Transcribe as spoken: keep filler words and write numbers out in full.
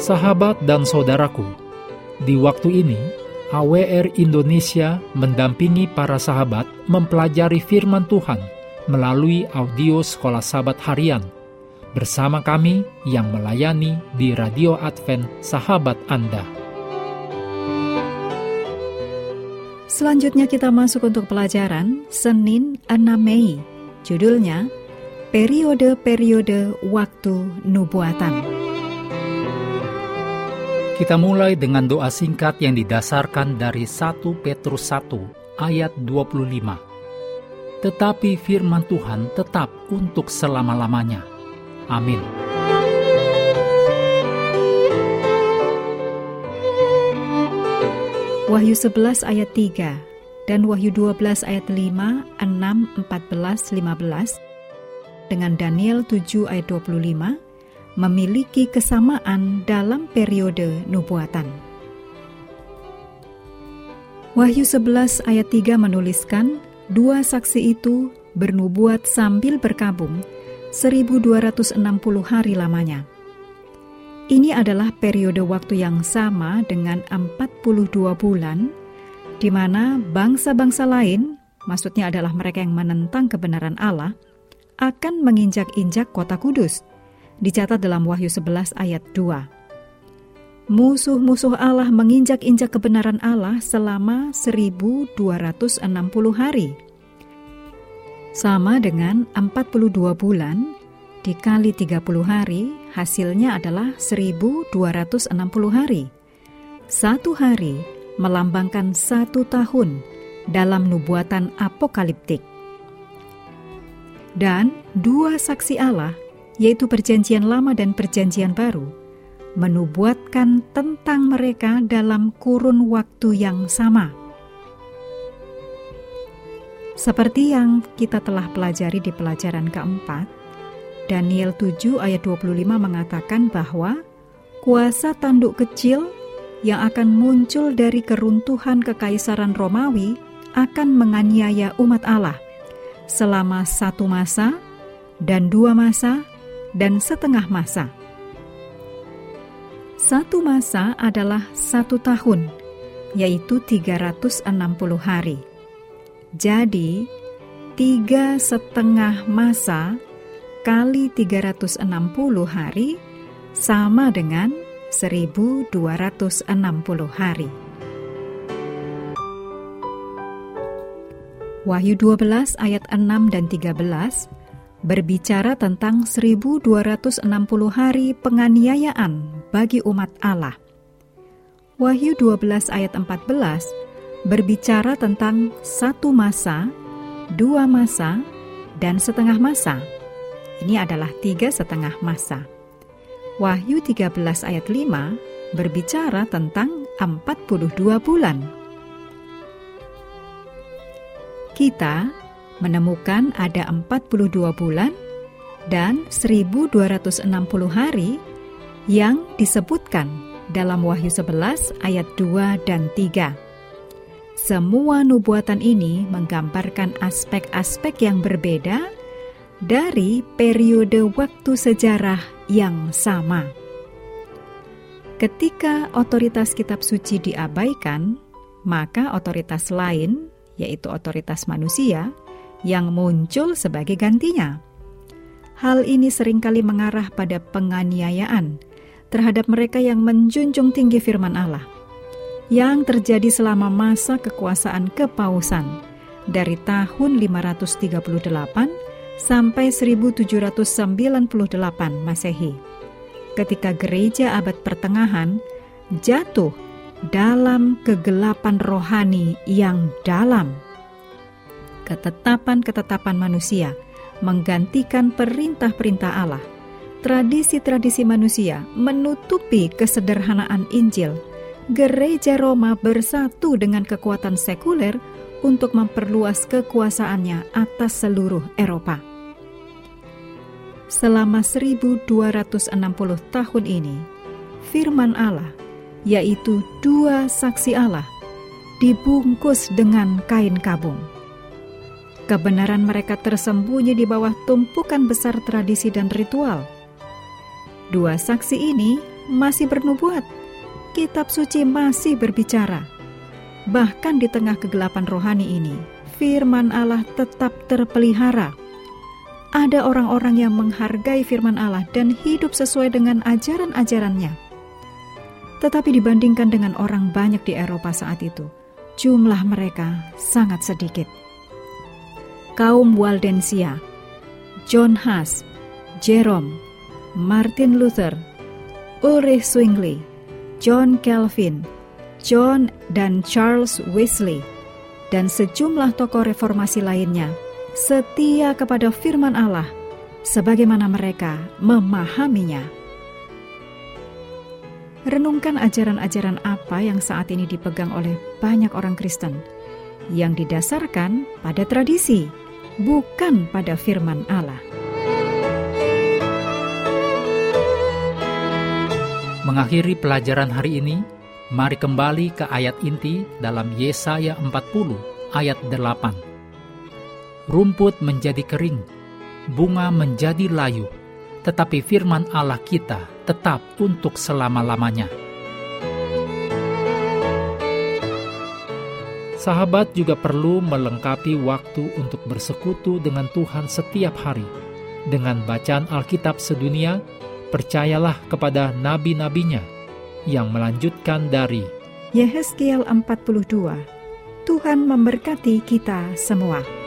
Sahabat dan saudaraku, di waktu ini A W R Indonesia mendampingi para sahabat mempelajari firman Tuhan melalui audio Sekolah Sabat Harian bersama kami yang melayani di Radio Advent Sahabat Anda. Selanjutnya kita masuk untuk pelajaran Senin enam Mei. Judulnya Periode-periode Waktu Nubuatan. Kita mulai dengan doa singkat yang didasarkan dari satu Petrus satu ayat dua puluh lima. Tetapi firman Tuhan tetap untuk selama-lamanya. Amin. Wahyu sebelas ayat tiga dan Wahyu dua belas ayat lima, enam, empat belas, lima belas dengan Daniel tujuh ayat dua puluh lima memiliki kesamaan dalam periode nubuatan. Wahyu sebelas ayat tiga menuliskan, dua saksi itu bernubuat sambil berkabung seribu dua ratus enam puluh hari lamanya. Ini adalah periode waktu yang sama dengan empat puluh dua bulan, di mana bangsa-bangsa lain, maksudnya adalah mereka yang menentang kebenaran Allah, akan menginjak-injak kota kudus. Dicatat dalam Wahyu sebelas ayat dua. Musuh-musuh Allah menginjak-injak kebenaran Allah selama seribu dua ratus enam puluh hari. Sama dengan empat puluh dua bulan dikali tiga puluh hari, hasilnya adalah seribu dua ratus enam puluh hari. Satu hari melambangkan satu tahun dalam nubuatan apokaliptik. Dan dua saksi Allah, yaitu Perjanjian Lama dan Perjanjian Baru, menubuatkan tentang mereka dalam kurun waktu yang sama. Seperti yang kita telah pelajari di pelajaran keempat, Daniel tujuh ayat dua puluh lima mengatakan bahwa kuasa tanduk kecil yang akan muncul dari keruntuhan kekaisaran Romawi akan menganiaya umat Allah selama satu masa dan dua masa dan setengah masa. Satu masa adalah satu tahun, yaitu tiga ratus enam puluh hari. Jadi, tiga setengah masa kali tiga ratus enam puluh hari sama dengan seribu dua ratus enam puluh hari. Wahyu dua belas ayat enam dan tiga belas berbicara tentang seribu dua ratus enam puluh hari penganiayaan bagi umat Allah. Wahyu dua belas ayat empat belas berbicara tentang satu masa, dua masa, dan setengah masa. Ini adalah tiga setengah masa. Wahyu tiga belas ayat lima berbicara tentang empat puluh dua bulan. Kita menemukan ada empat puluh dua bulan dan seribu dua ratus enam puluh hari yang disebutkan dalam Wahyu sebelas ayat dua dan tiga. Semua nubuatan ini menggambarkan aspek-aspek yang berbeda dari periode waktu sejarah yang sama. Ketika otoritas kitab suci diabaikan, maka otoritas lain, yaitu otoritas manusia, yang muncul sebagai gantinya. Hal ini seringkali mengarah pada penganiayaan terhadap mereka yang menjunjung tinggi firman Allah, yang terjadi selama masa kekuasaan kepausan dari tahun lima ratus tiga puluh delapan sampai seribu tujuh ratus sembilan puluh delapan Masehi, ketika gereja abad pertengahan jatuh dalam kegelapan rohani yang dalam. Ketetapan-ketetapan manusia menggantikan perintah-perintah Allah. Tradisi-tradisi manusia menutupi kesederhanaan Injil. Gereja Roma bersatu dengan kekuatan sekuler untuk memperluas kekuasaannya atas seluruh Eropa. Selama seribu dua ratus enam puluh tahun ini, firman Allah, yaitu dua saksi Allah, dibungkus dengan kain kabung. Kebenaran mereka tersembunyi di bawah tumpukan besar tradisi dan ritual. Dua saksi ini masih bernubuat. Kitab suci masih berbicara. Bahkan di tengah kegelapan rohani ini, firman Allah tetap terpelihara. Ada orang-orang yang menghargai firman Allah dan hidup sesuai dengan ajaran-ajarannya. Tetapi dibandingkan dengan orang banyak di Eropa saat itu, jumlah mereka sangat sedikit. Kaum Waldensia, John Huss, Jerome, Martin Luther, Ulrich Zwingli, John Calvin, John dan Charles Wesley, dan sejumlah tokoh reformasi lainnya setia kepada firman Allah sebagaimana mereka memahaminya. Renungkan ajaran-ajaran apa yang saat ini dipegang oleh banyak orang Kristen yang didasarkan pada tradisi, bukan pada firman Allah. Mengakhiri pelajaran hari ini, mari kembali ke ayat inti dalam Yesaya empat puluh ayat delapan. Rumput menjadi kering, bunga menjadi layu, tetapi firman Allah kita tetap untuk selama-lamanya. Sahabat juga perlu melengkapi waktu untuk bersekutu dengan Tuhan setiap hari. Dengan bacaan Alkitab sedunia, percayalah kepada nabi-nabinya yang melanjutkan dari Yehezkiel empat puluh dua. Tuhan memberkati kita semua.